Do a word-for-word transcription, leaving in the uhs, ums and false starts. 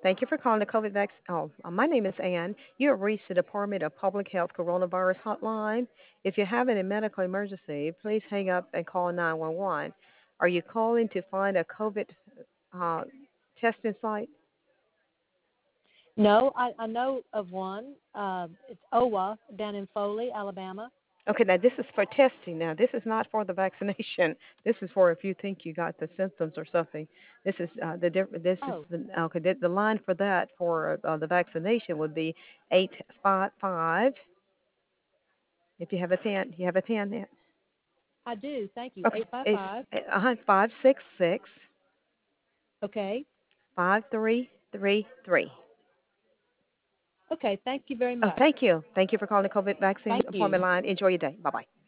Thank you for calling the COVID vaccine. Oh, uh, my name is Ann. You have reached the Department of Public Health Coronavirus Hotline. If you have any medical emergency, please hang up and call nine one one. Are you calling to find a COVID uh, testing site? No, I, I know of one. Uh, it's O W A down in Foley, Alabama. Okay, now this is for testing. Now this is not for the vaccination. This is for if you think you got the symptoms or something. This is uh, the diff- this is Oh, the okay. The, the line for that for uh, the vaccination would be eight five five. If you have a pen, you have a pen there. I do. Thank you. Okay, Eight five it's five. uh, five six six Okay. five three three three. Okay. Thank you very Oh, much. thank you. Thank you for calling the COVID vaccine Thank appointment you. line. Enjoy your day. Bye bye.